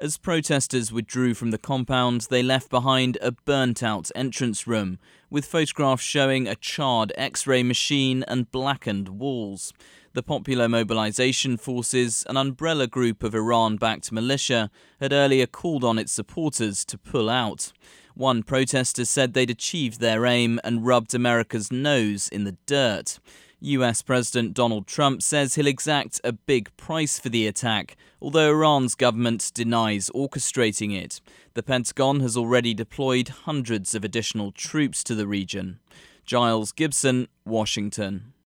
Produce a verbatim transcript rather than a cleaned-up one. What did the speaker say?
As protesters withdrew from the compound, they left behind a burnt-out entrance room, with photographs showing a charred X-ray machine and blackened walls. The Popular Mobilization Forces, an umbrella group of Iran-backed militia, had earlier called on its supporters to pull out. One protester said they'd achieved their aim and rubbed America's nose in the dirt. U S President Donald Trump says he'll exact a big price for the attack, although Iran's government denies orchestrating it. The Pentagon has already deployed hundreds of additional troops to the region. Giles Gibson, Washington.